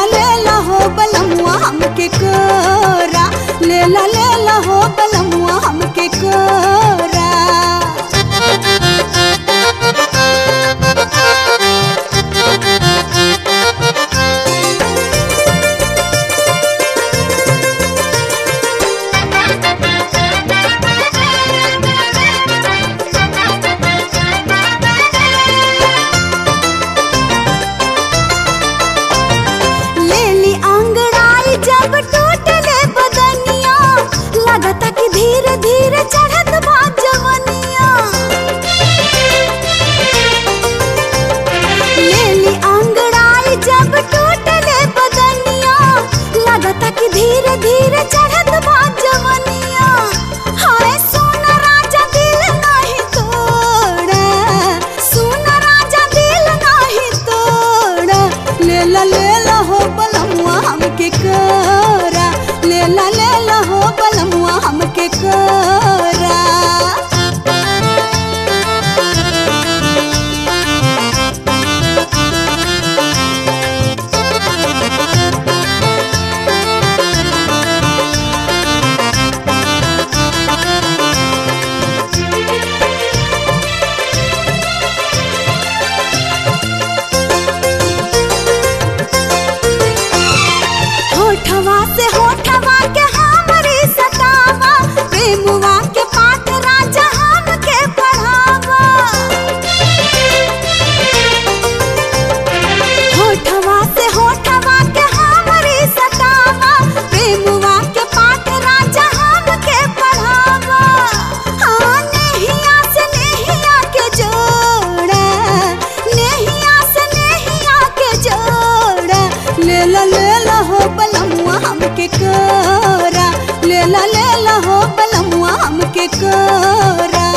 लेला हो बलमुआ हमके कोरा, लेला हो बलमुआ हमके कोरा। जब टूटले बदनिया लगता कि धीरे धीरे चढ़त बा जवनिया। लेली अंगड़ाई जब टूटले बदनिया लगता कि धीरे धीरे चढ़त बा जवनिया। हाय सोना राजा दिल नहीं तोड़ा, सोना राजा दिल नहीं तोड़ा। लेला हो बलमुआ हमके कोरा, लेला हो बलमुआ हमके कोरा। होठवा से होठवा के हमरी सतावा, प्रेमवा के पाठ राजा हमके पढ़ावा। होठवा से होठवा के हमरी सतावा, प्रेमवा के पाठ राजा हमके पढ़ावा। हाँ नेहिया से नेहिया के जोड़ा, नेहिया से नेहिया के जोड़ा। लेला हो बलमुआ हमके कोरा, लेला हो बलमुआ हमके कोरा।